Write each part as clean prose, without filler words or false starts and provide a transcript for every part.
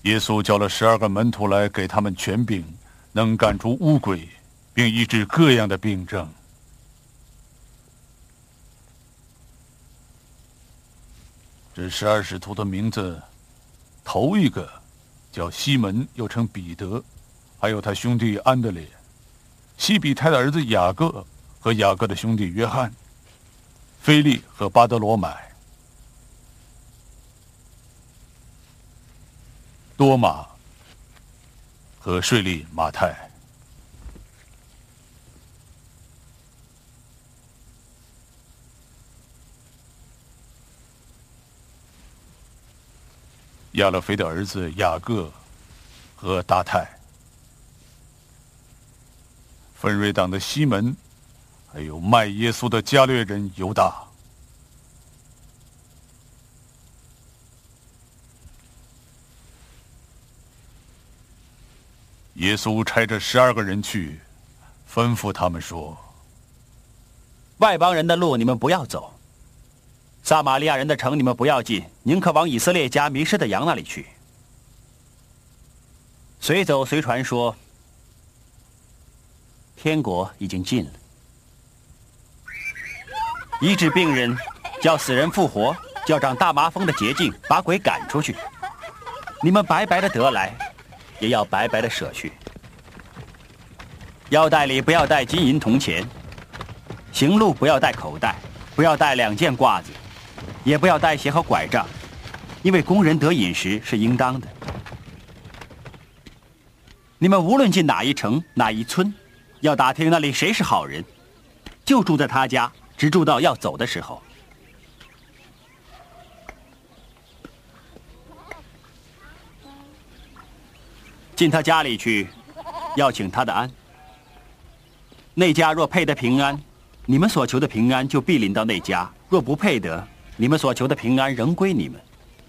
耶稣叫了12个门徒来，给他们权柄，能赶出污鬼，并医治各样的病症。这12使徒的名字，头一个叫西门，又称彼得，还有他兄弟安德烈，西比泰的儿子雅各和雅各的兄弟约翰，腓力和巴德罗买，多马和税吏马太。亚勒腓的儿子雅各和大太，分瑞党的西门，还有卖耶稣的加略人犹大。耶稣差这12个人去，吩咐他们说： 外邦人的路你们不要走，撒玛利亚人的城你们不要进，宁可往以色列家迷失的羊那里去。随走随传说，天国已经近了。医治病人，叫死人复活，叫长大麻风的洁净，把鬼赶出去。你们白白的得来，也要白白的舍去。腰带里不要带金银铜钱，行路不要带口袋，不要带2件褂子，也不要带鞋和拐杖，因为工人得饮食是应当的。你们无论进哪一城哪一村，要打听那里谁是好人，就住在他家，直住到要走的时候。进他家里去，要请他的安。那家若配得平安，你们所求的平安就必临到那家；若不配得，你们所求的平安仍归你们。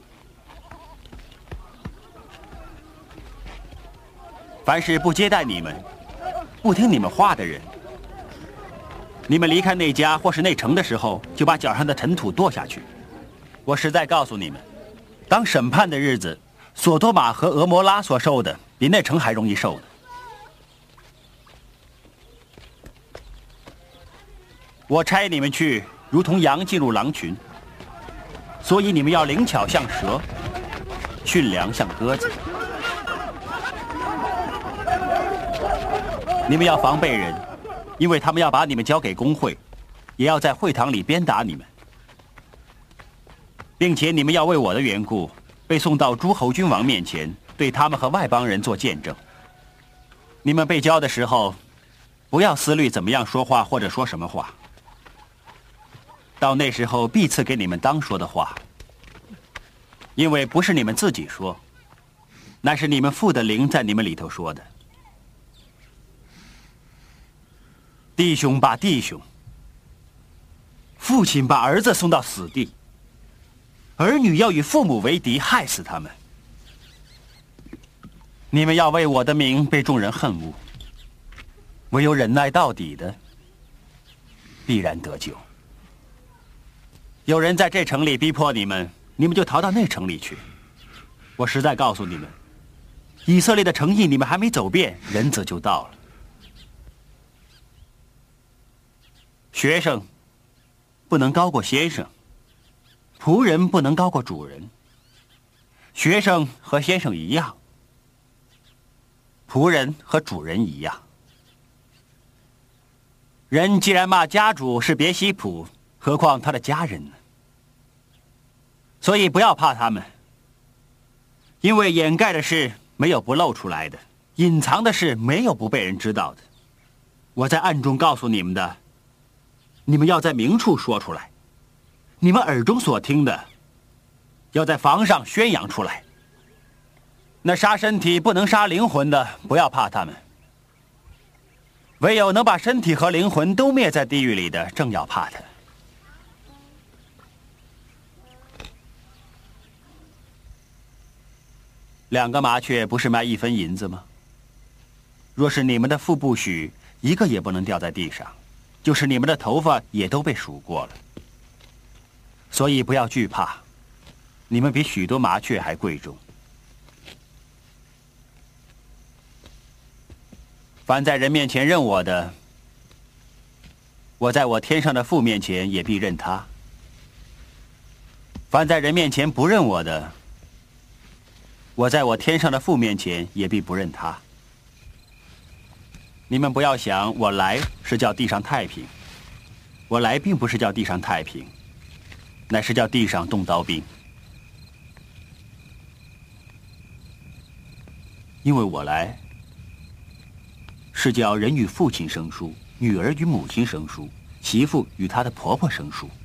凡是不接待你们、不听你们话的人，你们离开那家或是那城的时候，就把脚上的尘土跺下去。我实在告诉你们，当审判的日子，索多玛和俄摩拉所受的，比那城还容易受呢。我差你们去，如同羊进入狼群，所以你们要灵巧像蛇，驯良像鸽子。你们要防备人，因为他们要把你们交给公会，也要在会堂里鞭打你们，并且你们要为我的缘故被送到诸侯君王面前，对他们和外邦人做见证。你们被交的时候，不要思虑怎么样说话或者说什么话，到那时候必赐给你们当说的话，因为不是你们自己说，乃是你们父的灵在你们里头说的。弟兄把弟兄，父亲把儿子送到死地，儿女要与父母为敌，害死他们。你们要为我的名被众人恨恶，唯有忍耐到底的，必然得救。有人在这城里逼迫你们，你们就逃到那城里去。我实在告诉你们，以色列的诚意你们还没走遍，人子就到了。学生不能高过先生，仆人不能高过主人。学生和先生一样，仆人和主人一样。人既然骂家主是别西卜，何况他的家人呢？所以不要怕他们，因为掩盖的事没有不露出来的，隐藏的事没有不被人知道的。我在暗中告诉你们的，你们要在明处说出来；你们耳中所听的，要在房上宣扬出来。那杀身体不能杀灵魂的，不要怕他们；唯有能把身体和灵魂都灭在地狱里的，正要怕他。2个麻雀不是卖1分银子吗？若是你们的父不许，一个也不能掉在地上。就是你们的头发也都被数过了，所以不要惧怕，你们比许多麻雀还贵重。 凡在人面前认我的，我在我天上的父面前也必认他；凡在人面前不认我的，我在我天上的父面前也必不认他。你们不要想我来是叫地上太平，我来并不是叫地上太平，乃是叫地上动刀兵。因为我来是叫人与父亲生疏，女儿与母亲生疏，媳妇与她的婆婆生疏。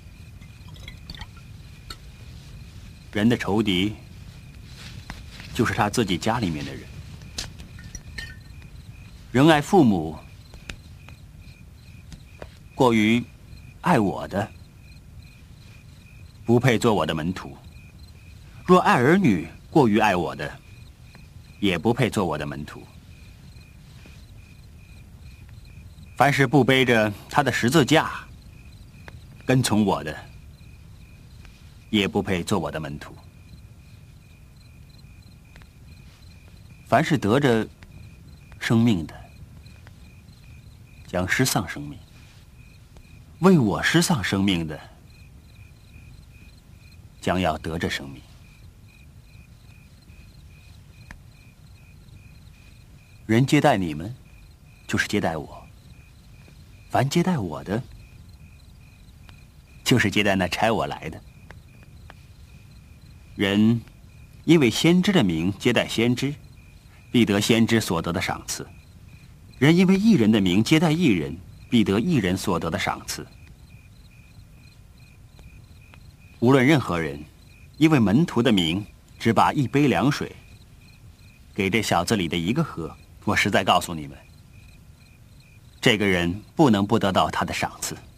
人的仇敌就是他自己家里面的人。仁爱父母过于爱我的，不配做我的门徒；若爱儿女过于爱我的，也不配做我的门徒。凡是不背着他的十字架跟从我的，也不配做我的门徒。凡是得着生命的，将失丧生命；为我失丧生命的，将要得着生命。人接待你们，就是接待我；凡接待我的，就是接待那差我来的。人因为先知的名接待先知，必得先知所得的赏赐；人因为义人的名接待义人，必得义人所得的赏赐。无论任何人，因为门徒的名，只把一杯凉水给这小子里的一个喝，我实在告诉你们，这个人不能不得到他的赏赐。